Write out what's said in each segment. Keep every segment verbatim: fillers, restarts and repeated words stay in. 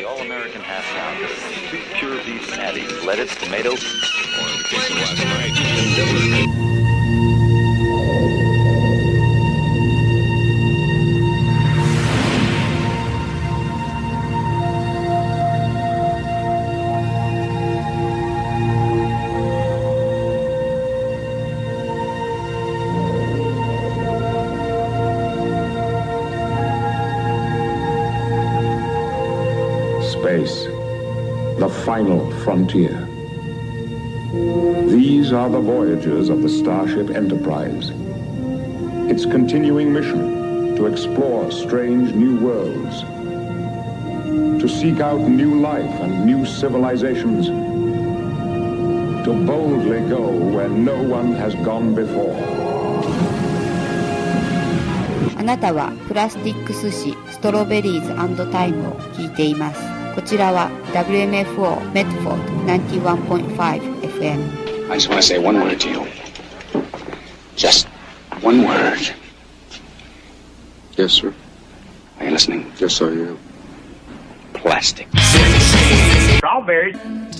the all-American half-pounder, two pure beef patties, lettuce, tomato, or in the case of last night, Denver. Space, the final frontier. These are the voyages of the Starship Enterprise. Its continuing mission to explore strange new worlds, to seek out new life and new civilizations, to boldly go where no one has gone before. あなたはプラスティック寿司ストロベリーズ&タイムを聞いています。こちらは ダブリューエムエフオー Medford ナインティワンポイントファイブ エフエム. I just want to say one word to you. Just one word. Yes, sir. Are you listening? Yes, I am. Plastic. Strawberries.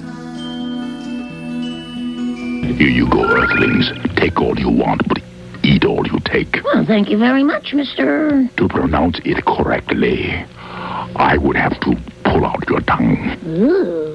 Here you go, Earthlings. Take all you want, but eat all you take. Well, thank you very much, Mister To pronounce it correctly, I would have to pull out your tongue. Ooh.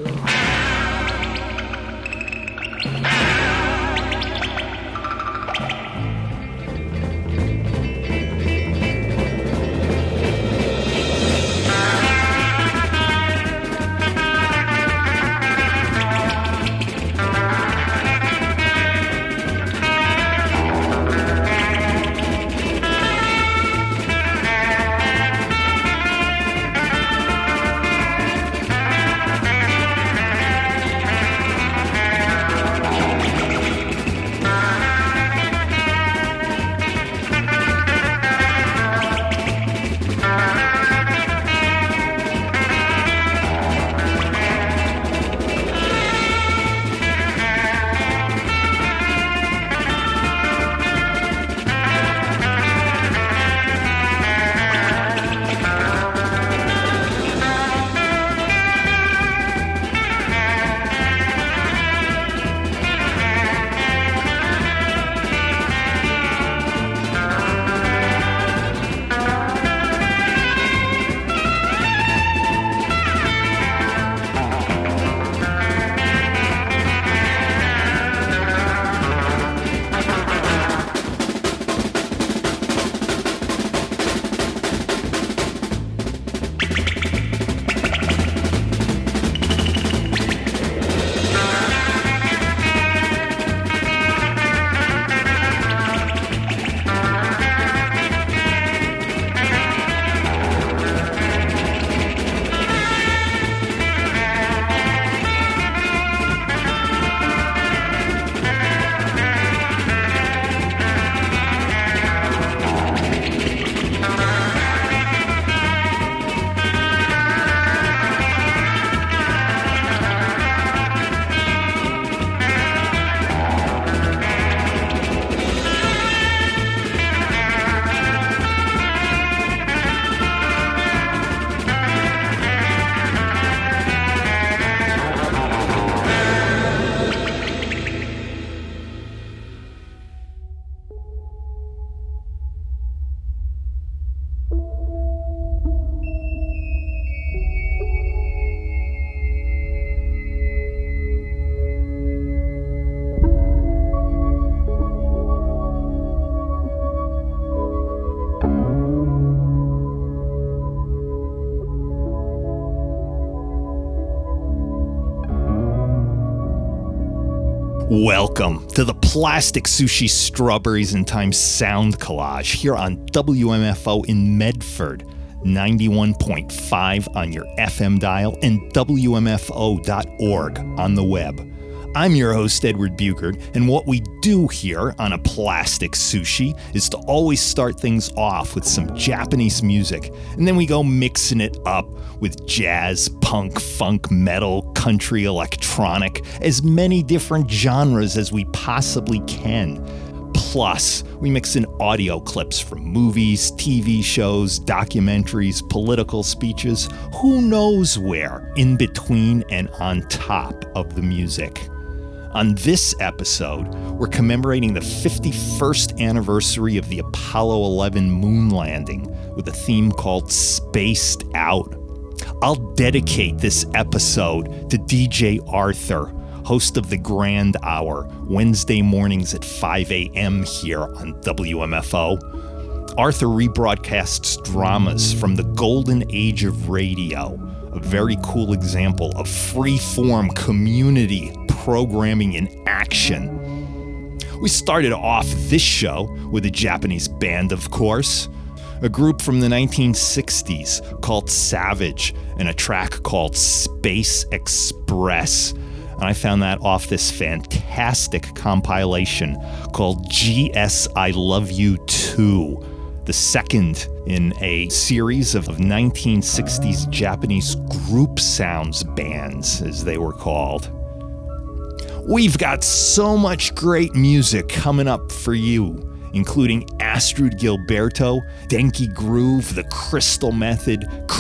Welcome to the Plastic Sushi Strawberries in Time sound collage here on W M F O in Medford, ninety-one point five on your F M dial and W M F O dot org on the web. I'm your host, Edward Bugert, and what we do here on A Plastic Sushi is to always start things off with some Japanese music, and then we go mixing it up with jazz, punk, funk, metal, country, electronic, as many different genres as we possibly can. Plus, we mix in audio clips from movies, T V shows, documentaries, political speeches, who knows where, in between and on top of the music. On this episode, we're commemorating the fifty-first anniversary of the Apollo eleven moon landing with a theme called Spaced Out. I'll dedicate this episode to D J Arthur, host of the Grand Hour, Wednesday mornings at five a.m. here on W M F O. Arthur rebroadcasts dramas from the golden age of radio, a very cool example of free-form community programming in action. We started off this show with a Japanese band, of course, a group from the nineteen sixties called Savage, and a track called Space Express. And I found that off this fantastic compilation called G S I Love You two, the second in a series of nineteen sixties Japanese group sounds bands, as they were called. We've got so much great music coming up for you, including Astrud Gilberto, Denki Groove, The Crystal Method,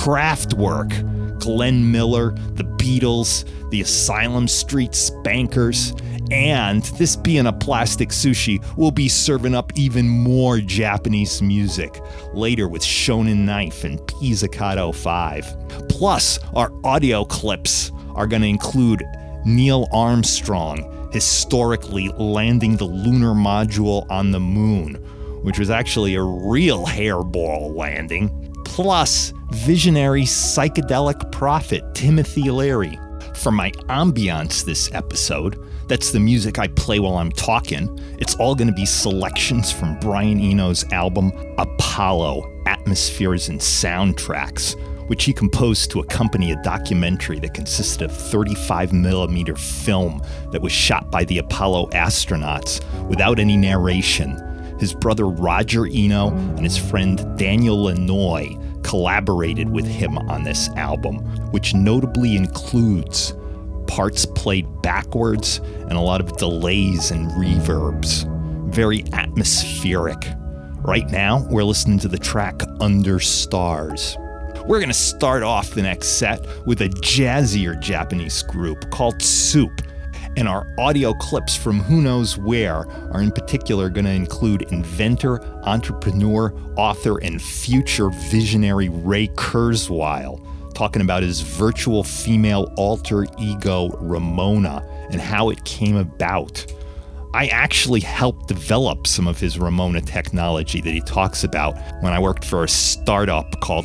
Kraftwerk, Glenn Miller, The Beatles, The Asylum Street Spankers, and this being a plastic sushi, we'll be serving up even more Japanese music later with Shonen Knife and Pizzicato five. Plus, our audio clips are going to include Neil Armstrong historically landing the lunar module on the moon, which was actually a real hairball landing, plus visionary psychedelic prophet Timothy Leary. For my ambiance this episode, that's the music I play while I'm talking, it's all going to be selections from Brian Eno's album Apollo, Atmospheres and Soundtracks, which he composed to accompany a documentary that consisted of thirty-five millimeter film that was shot by the Apollo astronauts without any narration. His brother Roger Eno and his friend Daniel Lanois collaborated with him on this album, which notably includes parts played backwards and a lot of delays and reverbs. Very atmospheric. Right now, we're listening to the track Under Stars. We're going to start off the next set with a jazzier Japanese group called Soup, and our audio clips from Who Knows Where are in particular going to include inventor, entrepreneur, author, and future visionary Ray Kurzweil, talking about his virtual female alter ego Ramona and how it came about. I actually helped develop some of his Ramona technology that he talks about when I worked for a startup called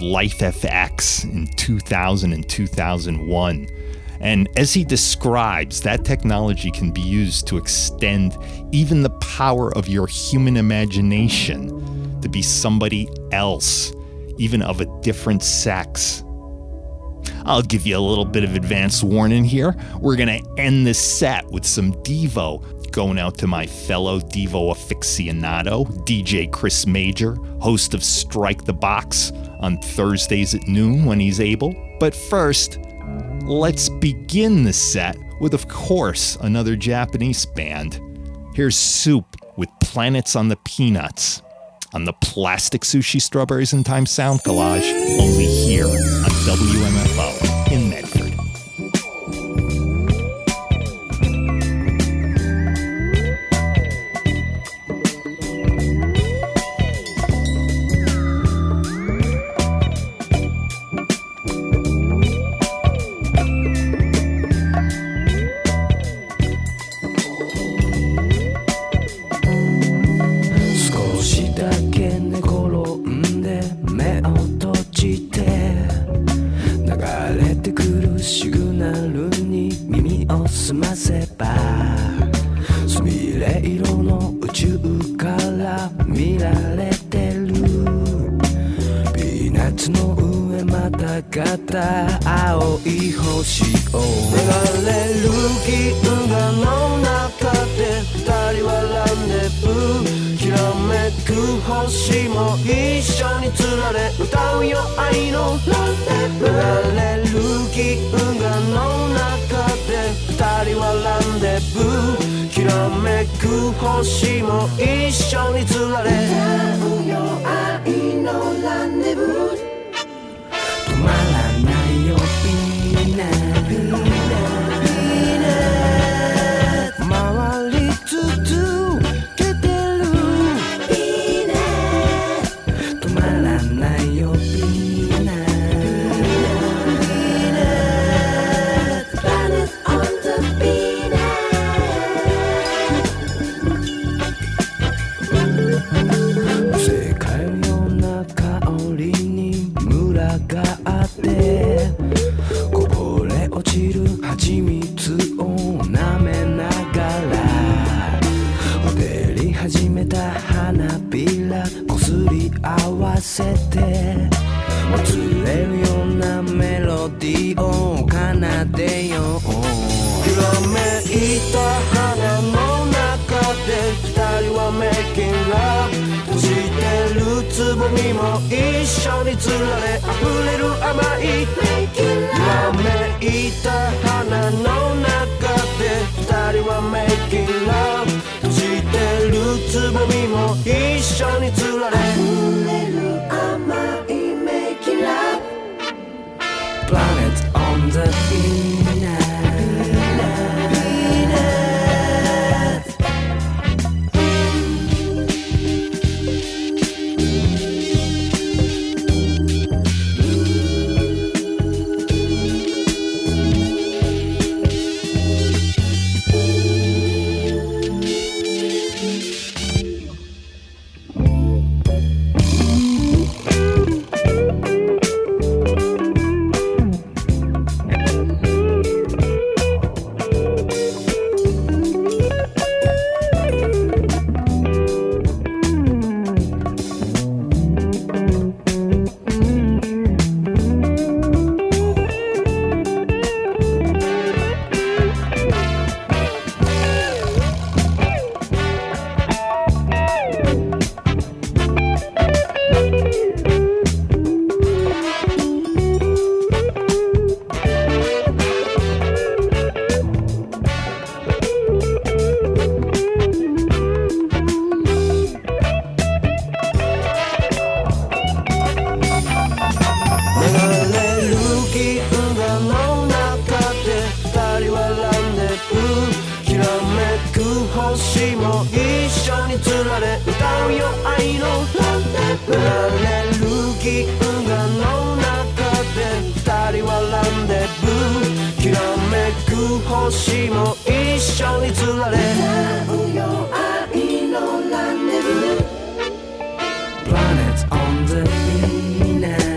LifeFX in two thousand and two thousand one. And as he describes, that technology can be used to extend even the power of your human imagination to be somebody else, even of a different sex. I'll give you a little bit of advance warning here. We're going to end this set with some Devo, going out to my fellow Devo aficionado, D J Chris Major, host of Strike the Box on Thursdays at noon when he's able. But first, let's begin the set with, of course, another Japanese band. Here's Soup with Planets on the Peanuts on the Plastic Sushi Strawberries and Time Sound Collage, only here on W M F O in Medford. 済ませばすみれ色の宇宙から見られてるピーナッツの上またがった青い星を流れる銀河の中で二人はランデブーきらめく星も一緒につられ歌うよ愛のランデブー流れる銀河の中で二人はランデブーきらめく星も一緒につられ歌うよ愛のランデブー止まらないよいいねいいね回り続けてるいいね止まらないよいいね世界のな香りにムラがあってこぼれ落ちる蜂蜜を舐めながら踊り始めた花びらこすり合わせてもつれるようなメロディーを奏でようひらめいた花の中で二人はメイキングラブ閉じてるつぼみも一緒につられ溢れる甘いひらめいた花の中で二人はメイキングラブ閉じてるつぼみも一緒につられ溢れる甘いメイキングラブ Planet on the internet星も一緒につられ歌うよ愛の流れる銀河の中で二人はランデブーきらめく星も一緒につられ歌うよ愛のランデブー Planets on the internet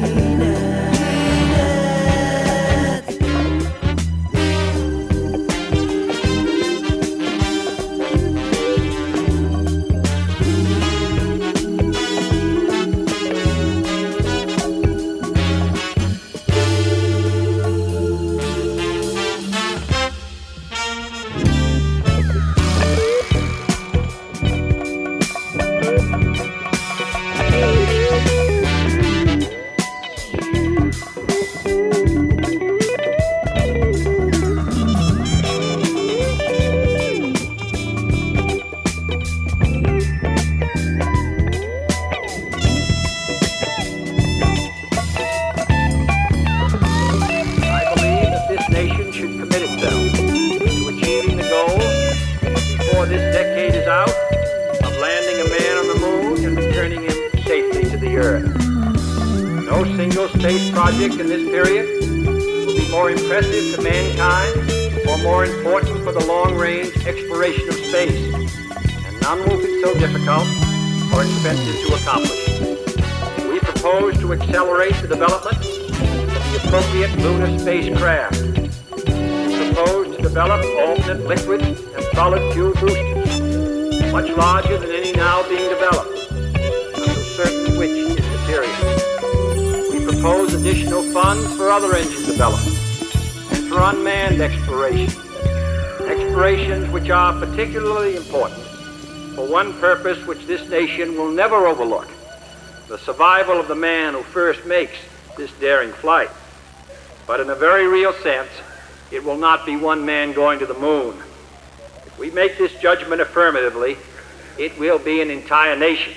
project in this period will be more impressive to mankind or more important for the long-range exploration of space, and none will be so difficult or expensive to accomplish. We propose to accelerate the development of the appropriate lunar spacecraft. We propose to develop alternate liquid and solid fuel boosters, much larger than any now being developed, until certain which is superior. Propose additional funds for other engine development and for unmanned exploration, explorations which are particularly important for one purpose which this nation will never overlook, the survival of the man who first makes this daring flight. But in a very real sense, it will not be one man going to the moon. It we make this judgment affirmatively, it will be an entire nation.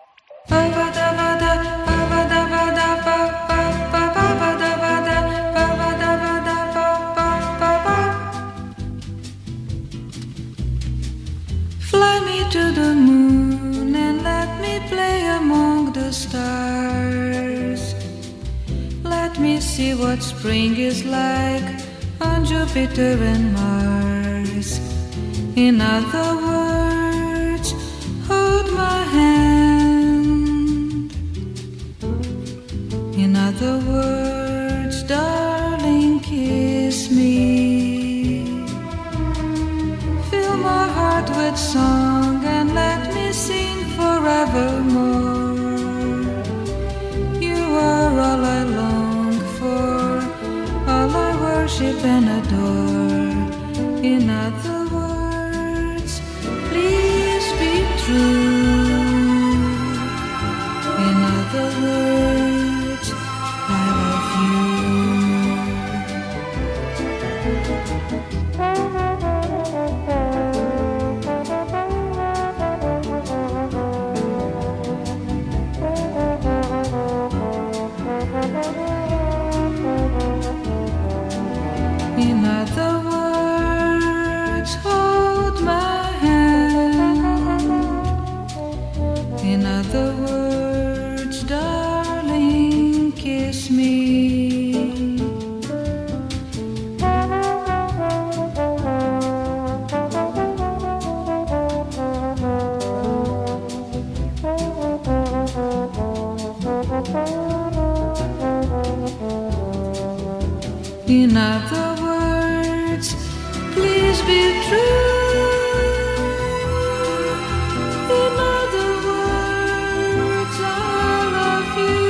Fly me to the moon and let me play among the stars. Let me see what spring is like on Jupiter and Mars. In other words, hold my hand. In other words, darling, kiss me. Fill my heart with song and let me sing forevermore. You are all I long for, all I worship and adore. In other words, please be true. In other words, I love you. In other words, hold my hand. In other words, darling, kiss me. In other words, please be true. In other words, I love you.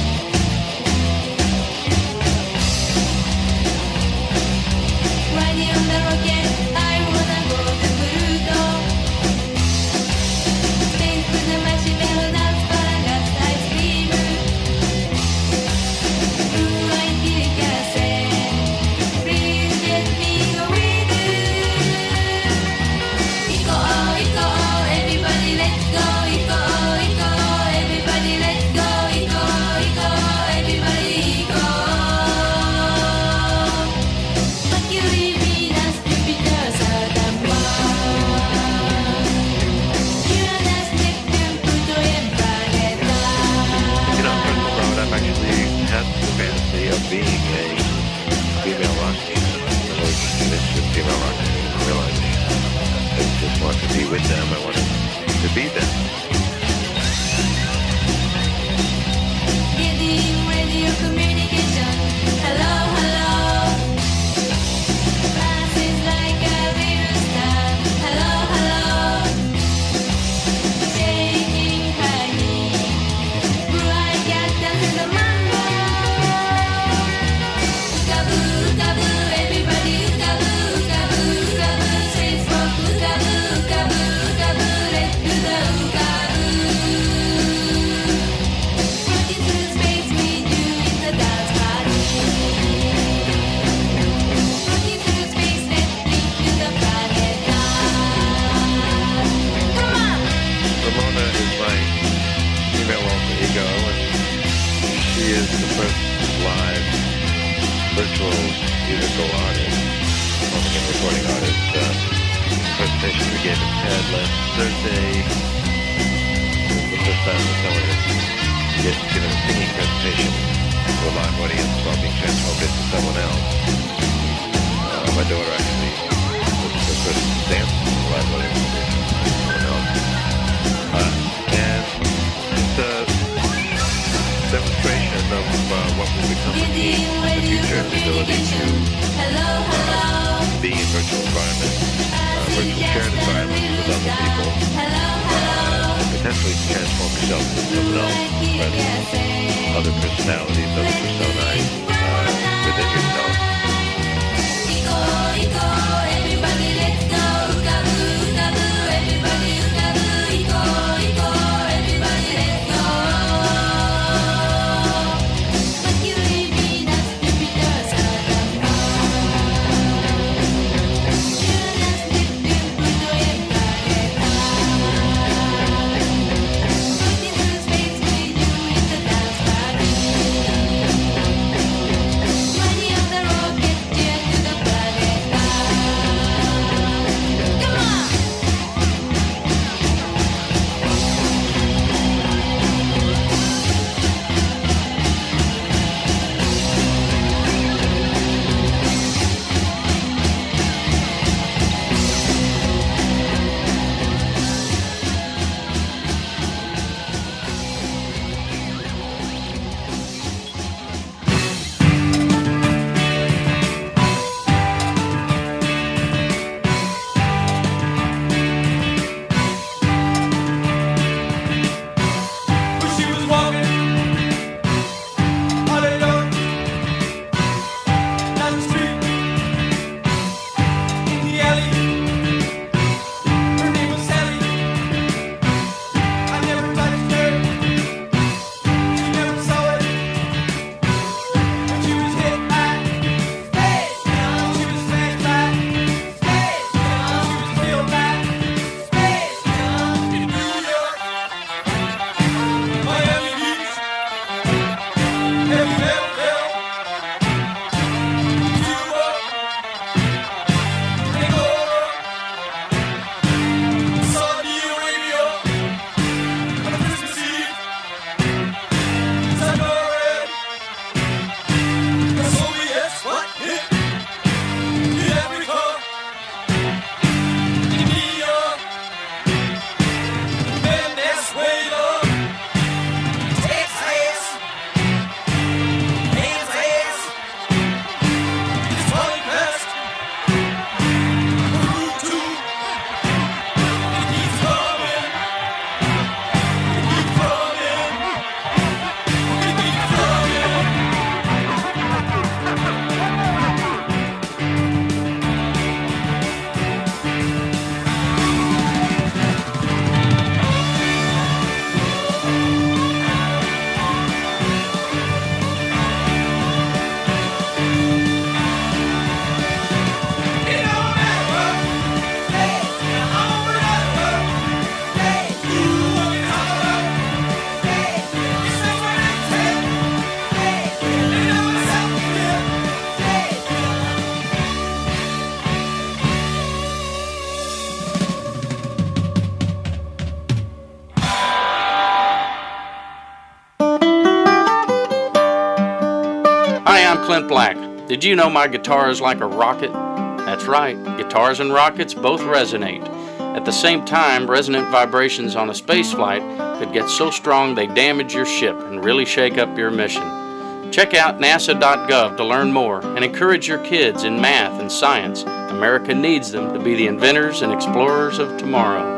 When you live virtual musical artist, performing and recording artist, uh, presentation we gave at TED last Thursday. It was the first time that someone had get, given a singing presentation to a live audience while being transformed into someone else. Uh, my daughter actually was the first to dance in the live audience with someone else. Uh, and it's a demonstration of uh, what will become the key in the future, the ability to uh, be in virtual environments, uh, virtual shared environments with other people, uh, and potentially transform yourself into someone else, present other personalities, other personae uh, within yourself. Everybody let's go, ukabu, ukabu, everybody ukabu, iko, iko, everybody let's go. Mercury, Venus, Jupiter, Saturn, Uranus, Neptune, Pluto, and Planeta. Going into space with you in the dance party. Money on the rocket jet to the planeta. Come on! She was walking all alone down the street in the alley. Her name was Sally. I never touched her. She never saw it. When she was hit by space, she was smashed by space, she was killed by space. In New York, Miami Beach, have you ever felt Cuba, Angola, Saudi Arabia on a Christmas Eve? Samoa, the Soviets, what hit Africa, India, Venezuela, Texas, Kansas, it's falling past Peru too. It keeps coming, it keeps coming, it keeps coming. It don't matter, stay on forever, stay working harder, stay yourself an exit, stay living on myself again, stay. Hi, I'm Clint Black. Did you know my guitar is like a rocket? That's right, guitars and rockets both resonate. At the same time, resonant vibrations on a space flight could get so strong they damage your ship and really shake up your mission. Check out nasa dot gov to learn more and encourage your kids in math and science. America needs them to be the inventors and explorers of tomorrow.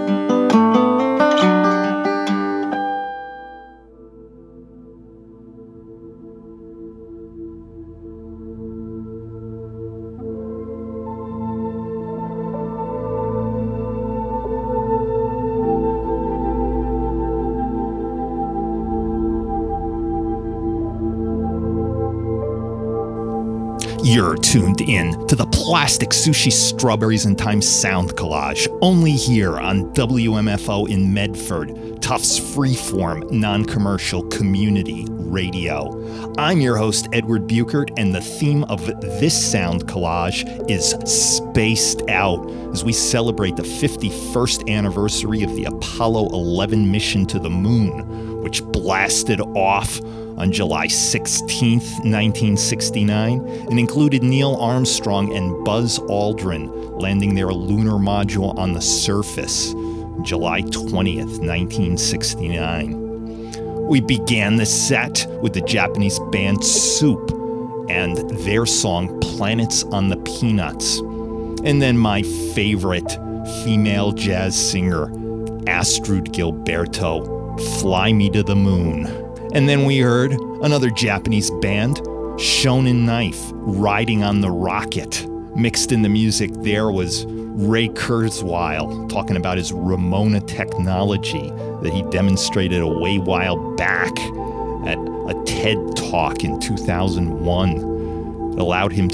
You're tuned in to the Plastic Sushi Strawberries and Time Sound Collage, only here on W M F O in Medford, Tufts freeform, non-commercial community Radio. I'm your host, Edward Buchert, and the theme of this sound collage is Spaced Out, as we celebrate the fifty-first anniversary of the Apollo eleven mission to the moon, which blasted off on July sixteenth, nineteen sixty-nine, and included Neil Armstrong and Buzz Aldrin landing their lunar module on the surface July twentieth, nineteen sixty-nine. We began the set with the Japanese band Soup and their song Planets on the Peanuts. And then my favorite female jazz singer, Astrud Gilberto, Fly Me to the Moon. And then we heard another Japanese band, Shonen Knife, Riding on the Rocket. Mixed in the music there was Ray Kurzweil talking about his Ramona technology that he demonstrated a way while back at a TED Talk in two thousand one. It allowed him to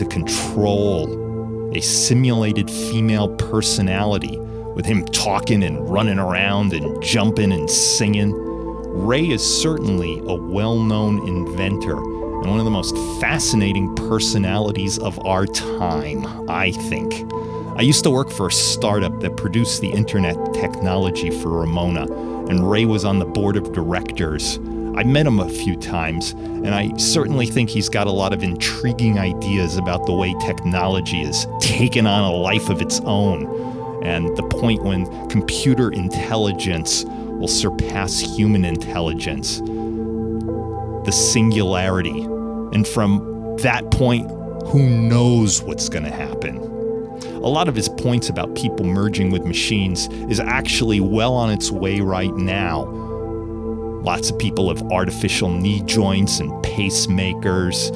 control a simulated female personality with him talking and running around and jumping and singing. Ray is certainly a well-known inventor and one of the most fascinating personalities of our time, I think. I used to work for a startup that produced the internet technology for Ramona, and Ray was on the board of directors. I met him a few times, and I certainly think he's got a lot of intriguing ideas about the way technology is taken on a life of its own, and the point when computer intelligence will surpass human intelligence. The singularity. And from that point, who knows what's going to happen? A lot of his points about people merging with machines is actually well on its way right now. Lots of people have artificial knee joints and pacemakers,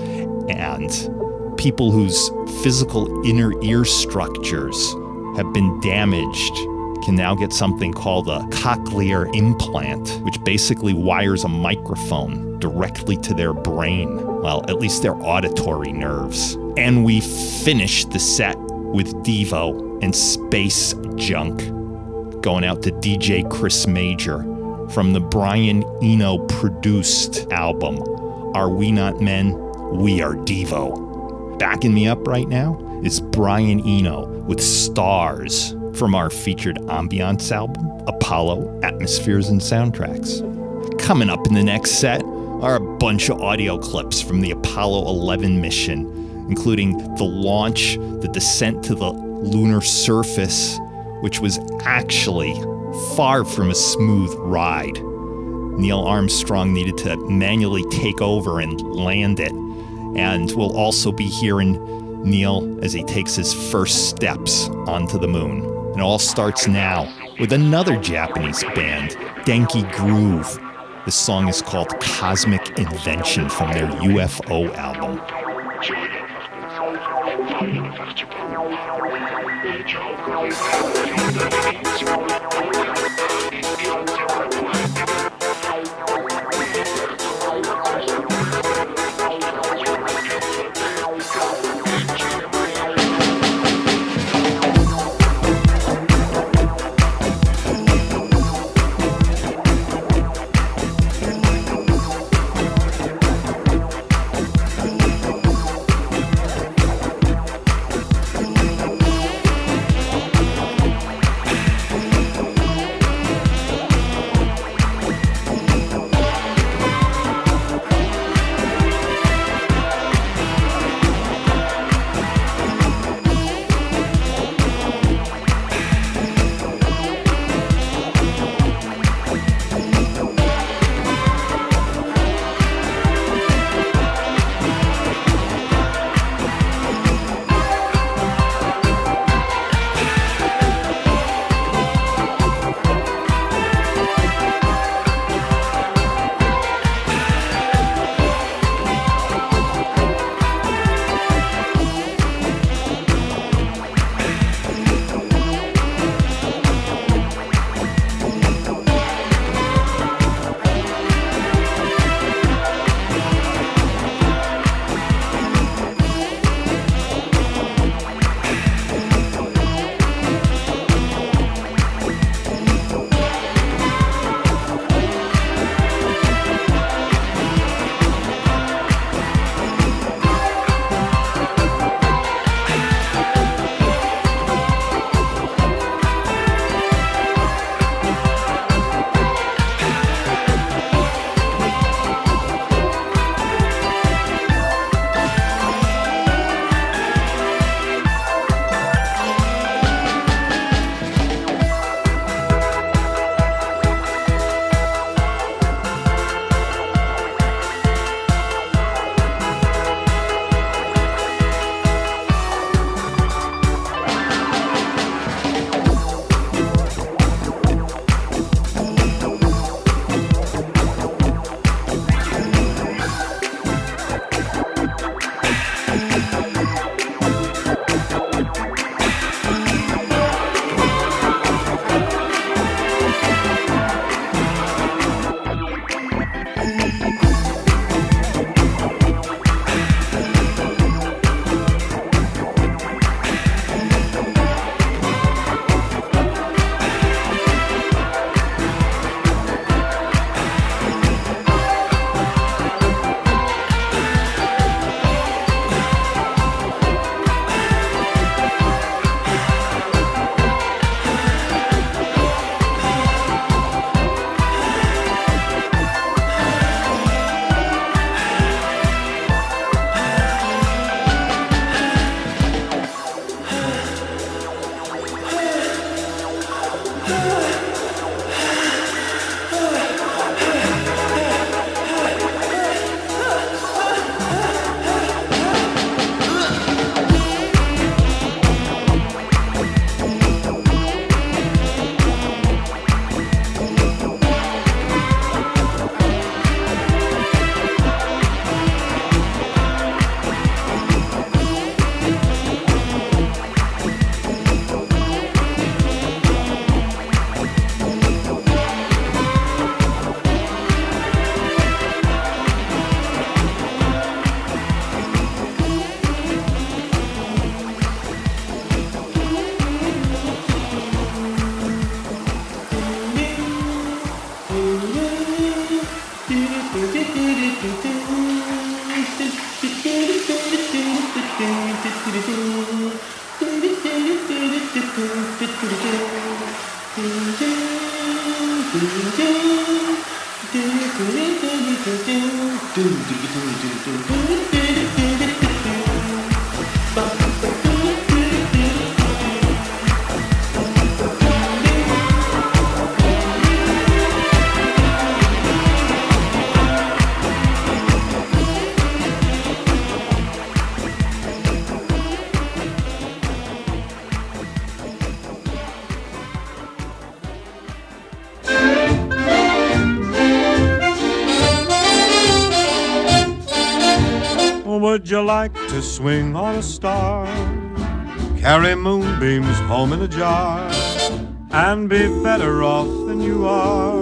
and people whose physical inner ear structures have been damaged can now get something called a cochlear implant, which basically wires a microphone directly to their brain, well, at least their auditory nerves. And we finished the set with Devo and Space Junk, going out to D J Chris Major from the Brian Eno produced album, Are We Not Men? We Are Devo. Backing me up right now is Brian Eno with Stars from our featured ambiance album, Apollo, Atmospheres and Soundtracks. Coming up in the next set are a bunch of audio clips from the Apollo eleven mission, including the launch, the descent to the lunar surface, which was actually far from a smooth ride. Neil Armstrong needed to manually take over and land it, and we'll also be hearing Neil as he takes his first steps onto the moon. It all starts now with another Japanese band, Denki Groove. The song is called Cosmic Invention from their U F O album. Would you like to swing on a star, carry moonbeams home in a jar, and be better off than you are?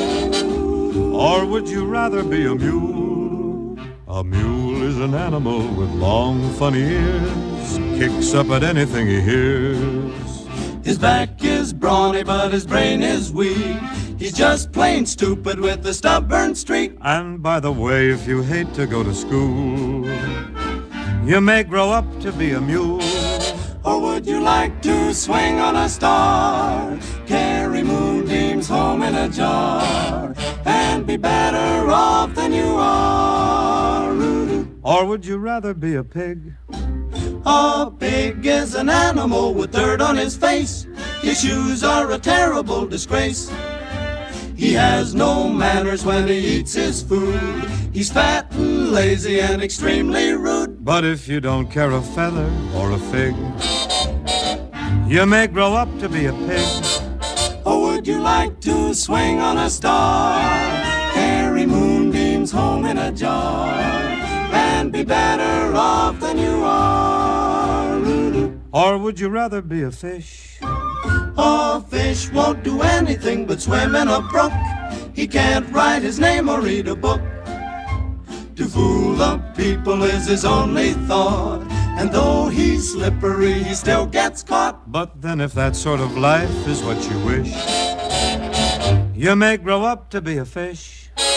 Or would you rather be a mule? A mule is an animal with long, funny ears, kicks up at anything he hears. His back is brawny, but his brain is weak. He's just plain stupid with a stubborn streak. And by the way, if you hate to go to school, you may grow up to be a mule. Or would you like to swing on a star, carry moonbeams home in a jar, and be better off than you are? Or would you rather be a pig? A pig is an animal with dirt on his face. His shoes are a terrible disgrace. He has no manners when he eats his food. He's fat and lazy and extremely rude. But if you don't care a feather or a fig, you may grow up to be a pig. Or would you like to swing on a star, carry moonbeams home in a jar, and be better off than you are? Or would you rather be a fish? A fish won't do anything but swim in a brook. He can't write his name or read a book. To fool the people is his only thought, and though he's slippery, he still gets caught. But then if that sort of life is what you wish, you may grow up to be a fish.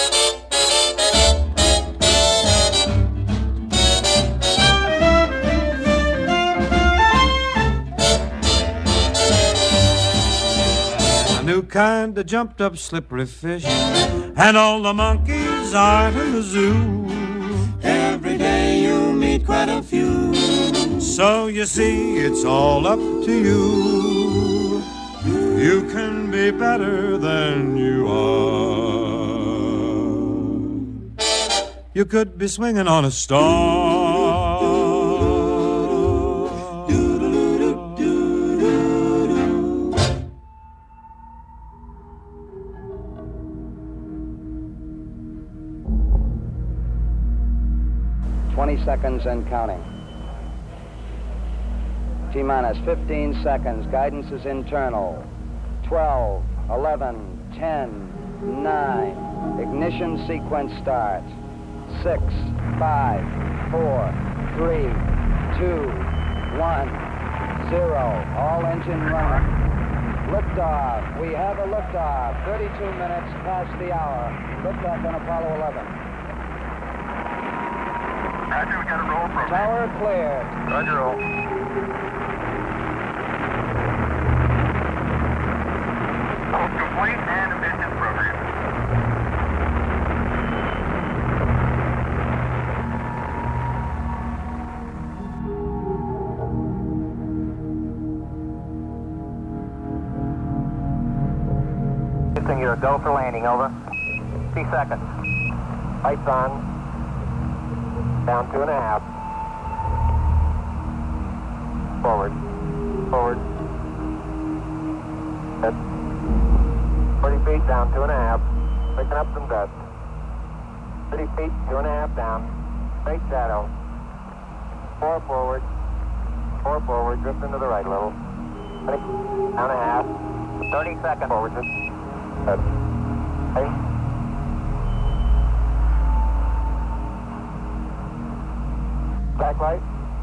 New kind of jumped up slippery fish, and all the monkeys aren't in the zoo. Every day you meet quite a few. So you see, it's all up to you. You can be better than you are. You could be swinging on a star. twenty seconds and counting. T-minus fifteen seconds. Guidance is internal. twelve, eleven, ten, nine. Ignition sequence starts. six, five, four, three, two, one, zero. All engine running. Liftoff. We have a liftoff. thirty-two minutes past the hour. Liftoff on Apollo eleven. Roger, we got a roll from Tower cleared. Roger, roll. Oh, complete and emission program. Houston, you're a go for landing, over. Three seconds. Lights on. Down two and a half. Forward. Forward. Good. forty feet down, two and a half. Picking up some dust. thirty feet, two and a half down. Straight shadow. Four forward. Four forward, drift into the right a little. twenty, down a half. thirty seconds forward. Good. Okay. Back light.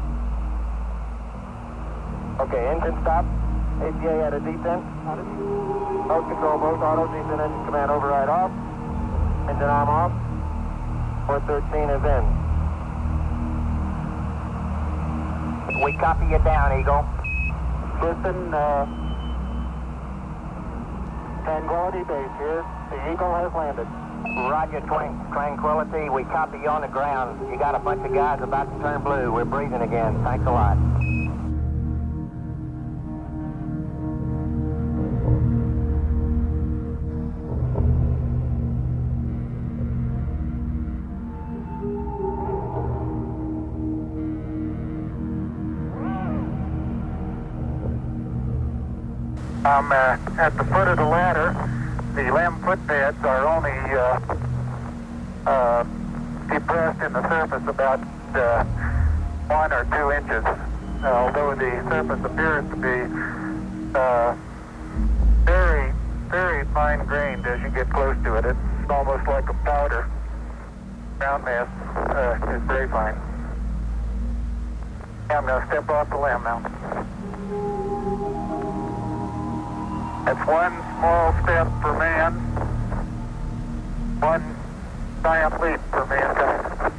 Okay, engine stop. A C A at a descent. Mode control, both auto, descent engine command override off. Engine arm off. four thirteen is in. We copy you down, Eagle. Houston, uh, Tranquility Base here. The Eagle has landed. Roger, Twan- Tranquility. We copy you on the ground. You got a bunch of guys about to turn blue. We're breathing again. Thanks a lot. I'm uh, at the foot of the ladder. The limb footbeds are only uh, uh, depressed in the surface about uh, one or two inches, uh, although the surface appears to be uh, very, very fine-grained as you get close to it. It's almost like a powder. Ground mass uh, is very fine. I'm going to step off the limb now. That's one small step for man, one giant leap for mankind.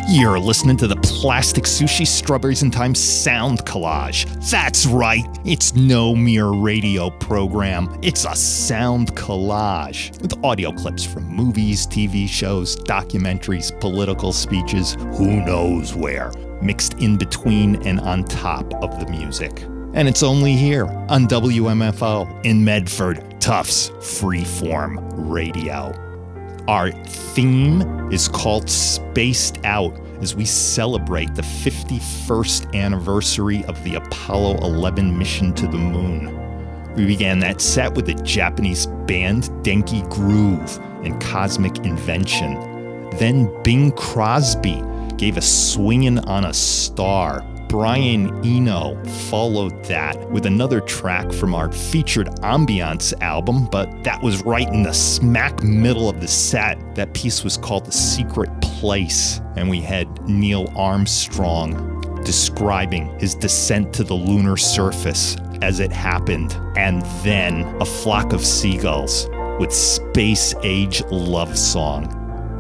You're listening to the Plastic Sushi Strawberries in Time sound collage. That's right, it's no mere radio program. It's a sound collage with audio clips from movies, T V shows, documentaries, political speeches, who knows where, mixed in between and on top of the music. And it's only here on W M F O in Medford, Tufts Freeform Radio. Our theme is called Spaced Out as we celebrate the fifty-first anniversary of the Apollo eleven mission to the moon. We began that set with the Japanese band Denki Groove and Cosmic Invention. Then Bing Crosby gave us Swingin' on a Star. Brian Eno followed that with another track from our featured ambiance album, but that was right in the smack middle of the set. That piece was called The Secret Place, and we had Neil Armstrong describing his descent to the lunar surface as it happened, and then A Flock of Seagulls with Space Age Love Song.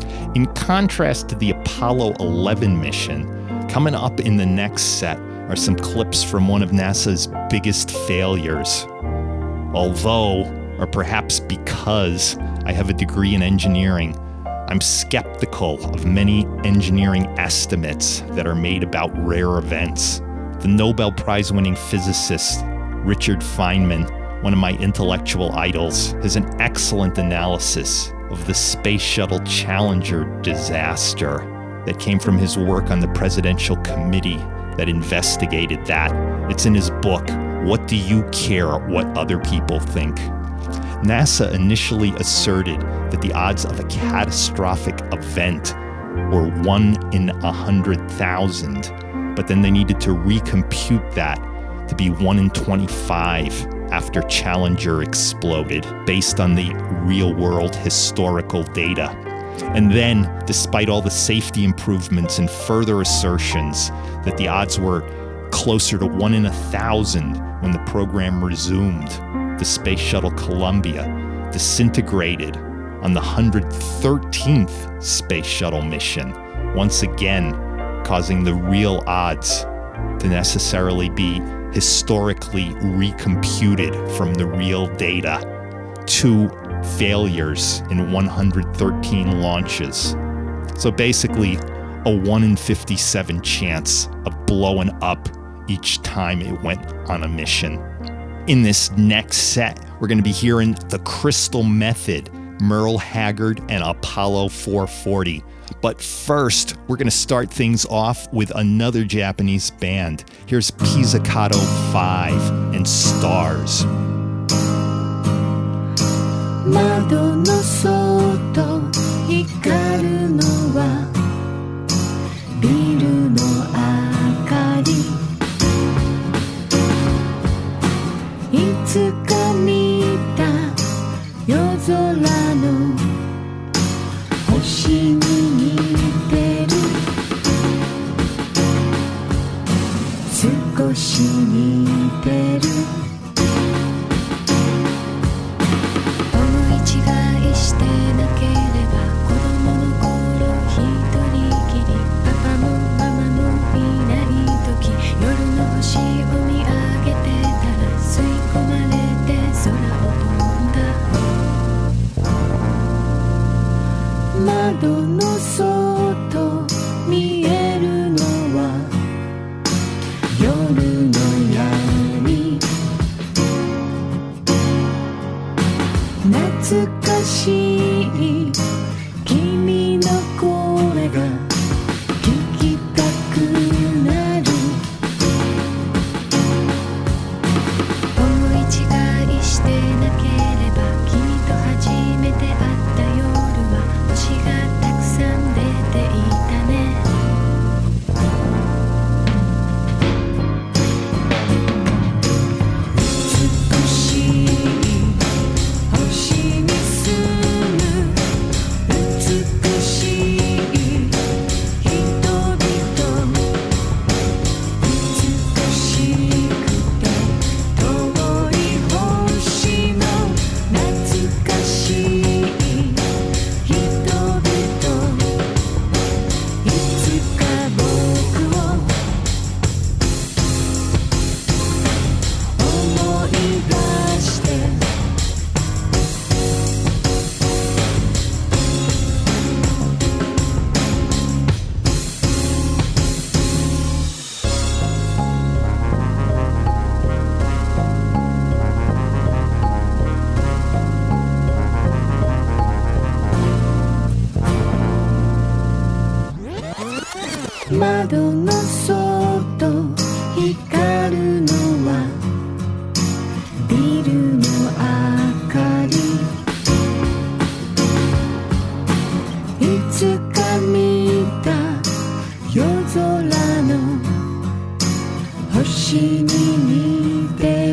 In contrast to the Apollo eleven mission, coming up in the next set are some clips from one of NASA's biggest failures. Although, or perhaps because, I have a degree in engineering, I'm skeptical of many engineering estimates that are made about rare events. The Nobel Prize-winning physicist Richard Feynman, one of my intellectual idols, has an excellent analysis of the Space Shuttle Challenger disaster that came from his work on the presidential committee that investigated that. It's in his book, What Do You Care What Other People Think? NASA initially asserted that the odds of a catastrophic event were one in a hundred thousand, but then they needed to recompute that to be one in twenty-five after Challenger exploded, based on the real-world historical data. And then, despite all the safety improvements and further assertions that the odds were closer to one in a thousand when the program resumed, the Space Shuttle Columbia disintegrated on the one hundred thirteenth Space Shuttle mission, once again causing the real odds to necessarily be historically recomputed from the real data. Two failures in one hundred thirteen launches. So basically, a one in fifty-seven chance of blowing up each time it went on a mission. In this next set, we're going to be hearing The Crystal Method, Merle Haggard, and Apollo four forty. But first, we're going to start things off with another Japanese band. Here's Pizzicato five and Stars. 窓の外光るのはビルの明かりいつか見た夜空の星に似てる少し似てるしてなければ子供の頃一人きりパパもママもいない時夜の星を見上げてたら吸い込まれて空を飛んだ窓の外見えるのは夜の闇懐かしい君の声が聞きたくなる思い違いしてなければ君と初めて会った夜は星がたくさんで窓の外光るのはビルの明かりいつか見た夜空の星に似てる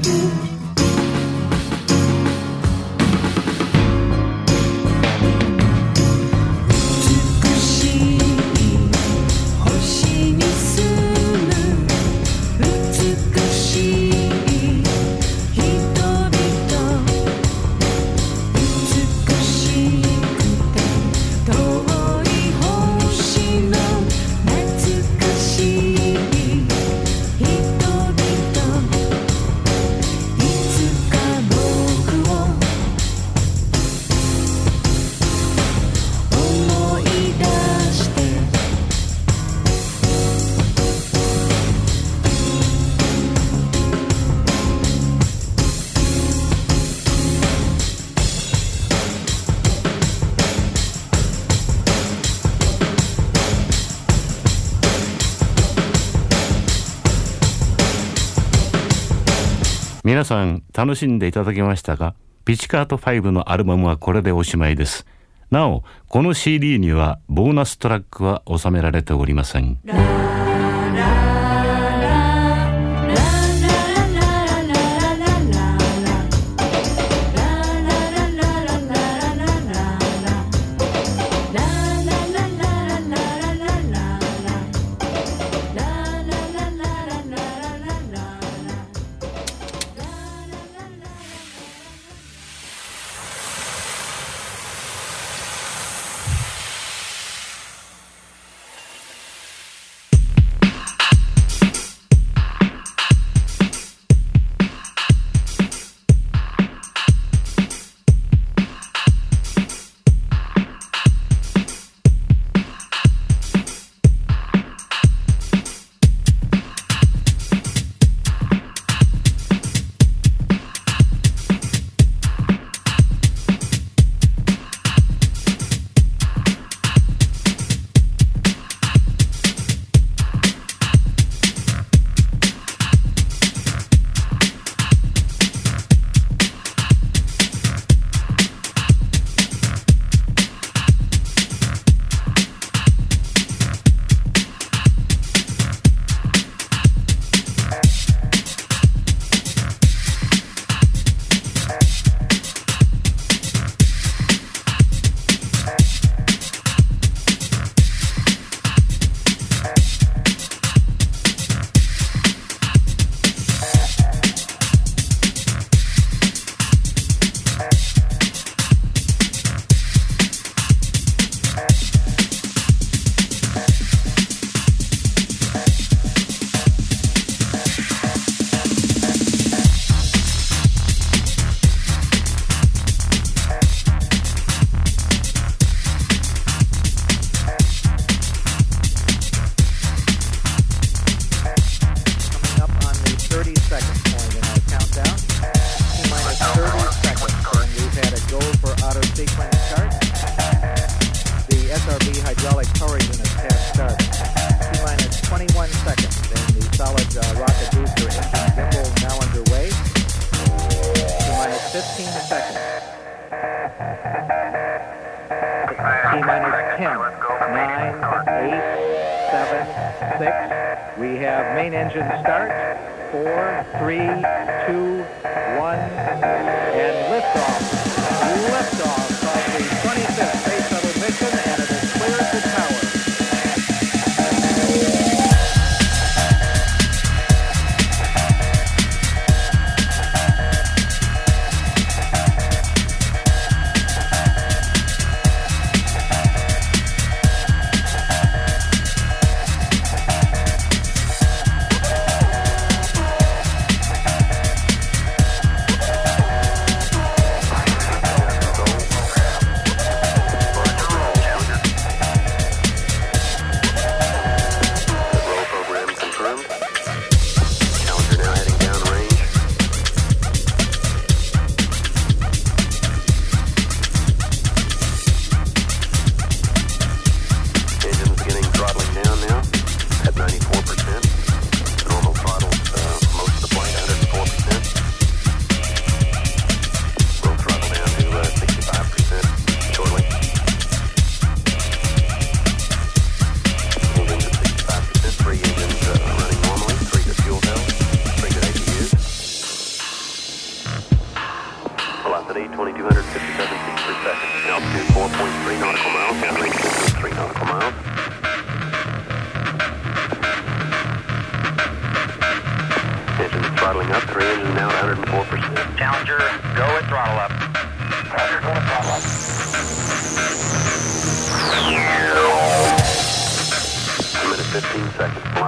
皆さん楽しんでいただけましたか？ピチカートファイブのアルバムはこれでおしまいです。なおこの シーディー にはボーナストラックは収められておりません。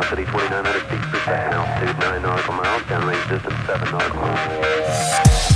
velocity twenty-nine hundred feet per second, altitude nine nautical miles, downrange distance seven nautical miles.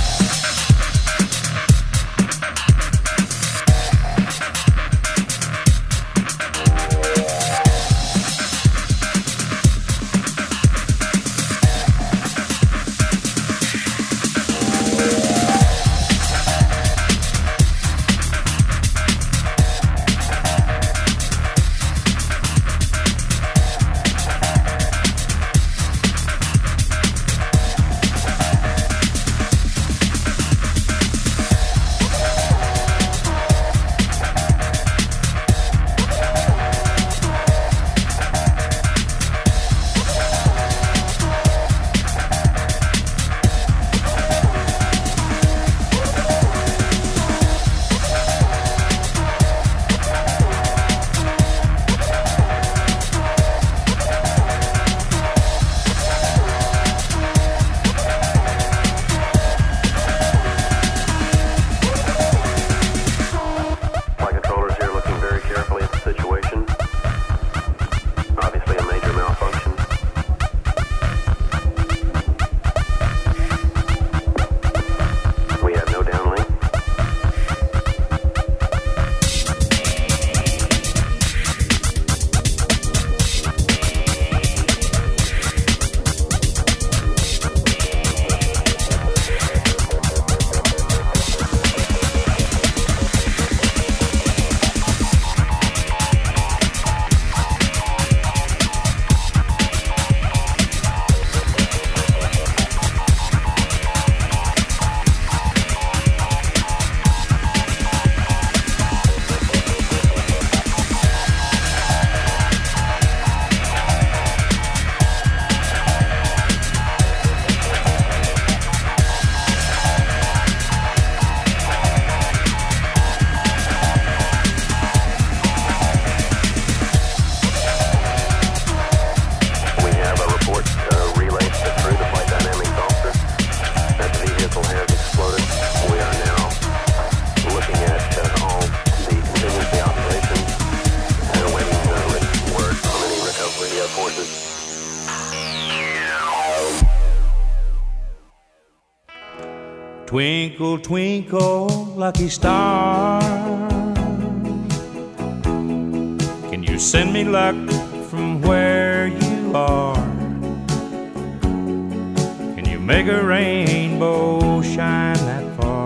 Twinkle, twinkle, lucky star, can you send me luck from where you are? Can you make a rainbow shine that far?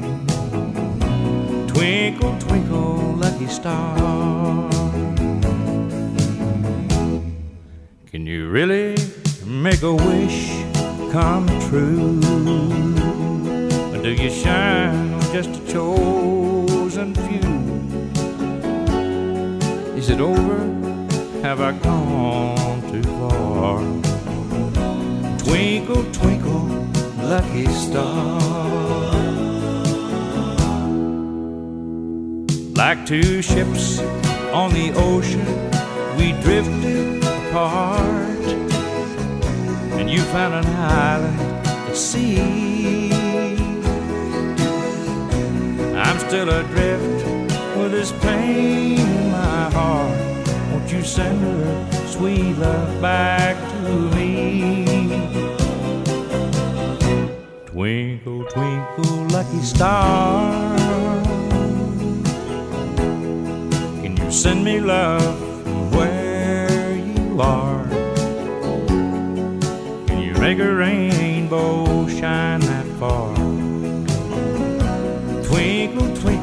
Twinkle, twinkle, lucky star, can you really make a wish come true? Do you shine on just a chosen few? Is it over? Have I gone too far? Twinkle, twinkle, lucky star. Like two ships on the ocean, we drifted apart, and you found an island at sea. I'm still adrift with this pain in my heart. Won't you send her sweet love back to me? Twinkle, twinkle, lucky star, can you send me love from where you are? Can you make a rainbow shine that far? Twinkle, twinkle,